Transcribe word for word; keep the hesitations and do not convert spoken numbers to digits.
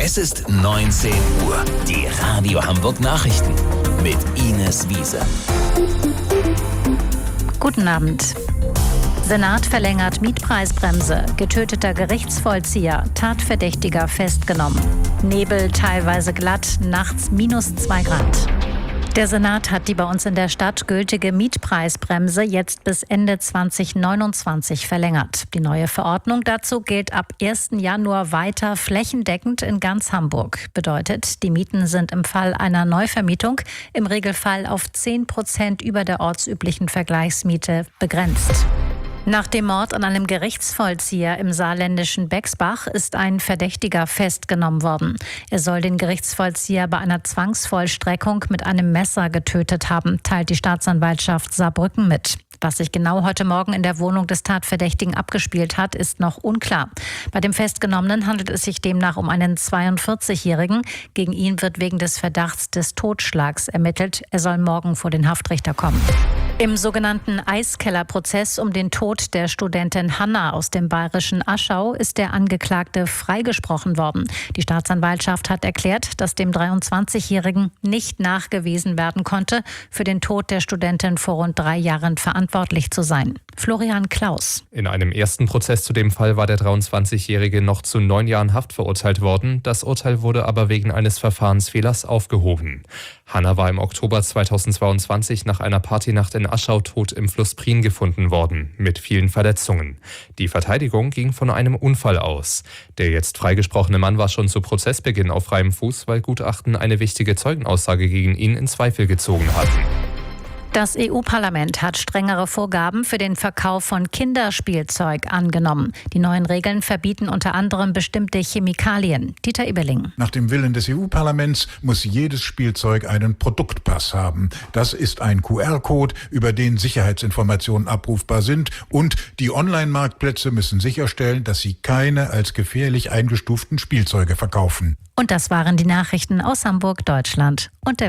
Es ist neunzehn Uhr. Die Radio Hamburg Nachrichten mit Ines Wiese. Guten Abend. Senat verlängert Mietpreisbremse. Getöteter Gerichtsvollzieher. Tatverdächtiger festgenommen. Nebel teilweise glatt. Nachts minus zwei Grad. Der Senat hat die bei uns in der Stadt gültige Mietpreisbremse jetzt bis Ende zwanzig neunundzwanzig verlängert. Die neue Verordnung dazu gilt ab ersten Januar weiter flächendeckend in ganz Hamburg. Bedeutet, die Mieten sind im Fall einer Neuvermietung im Regelfall auf zehn Prozent über der ortsüblichen Vergleichsmiete begrenzt. Nach dem Mord an einem Gerichtsvollzieher im saarländischen Bexbach ist ein Verdächtiger festgenommen worden. Er soll den Gerichtsvollzieher bei einer Zwangsvollstreckung mit einem Messer getötet haben, teilt die Staatsanwaltschaft Saarbrücken mit. Was sich genau heute Morgen in der Wohnung des Tatverdächtigen abgespielt hat, ist noch unklar. Bei dem Festgenommenen handelt es sich demnach um einen zweiundvierzigjährigen. Gegen ihn wird wegen des Verdachts des Totschlags ermittelt. Er soll morgen vor den Haftrichter kommen. Im sogenannten Eiskellerprozess um den Tod der Studentin Hanna aus dem bayerischen Aschau ist der Angeklagte freigesprochen worden. Die Staatsanwaltschaft hat erklärt, dass dem dreiundzwanzigjährigen nicht nachgewiesen werden konnte, für den Tod der Studentin vor rund drei Jahren verantwortlich zu sein. Florian Klaus. In einem ersten Prozess zu dem Fall war der dreiundzwanzigjährige noch zu neun Jahren Haft verurteilt worden. Das Urteil wurde aber wegen eines Verfahrensfehlers aufgehoben. Hanna war im Oktober zweitausendzweiundzwanzig nach einer Partynacht in Aschau tot im Fluss Prien gefunden worden, mit vielen Verletzungen. Die Verteidigung ging von einem Unfall aus. Der jetzt freigesprochene Mann war schon zu Prozessbeginn auf freiem Fuß, weil Gutachten eine wichtige Zeugenaussage gegen ihn in Zweifel gezogen hatten. Das E U-Parlament hat strengere Vorgaben für den Verkauf von Kinderspielzeug angenommen. Die neuen Regeln verbieten unter anderem bestimmte Chemikalien. Dieter Eberling. Nach dem Willen des E U-Parlaments muss jedes Spielzeug einen Produktpass haben. Das ist ein Q R-Code, über den Sicherheitsinformationen abrufbar sind. Und die Online-Marktplätze müssen sicherstellen, dass sie keine als gefährlich eingestuften Spielzeuge verkaufen. Und das waren die Nachrichten aus Hamburg, Deutschland und der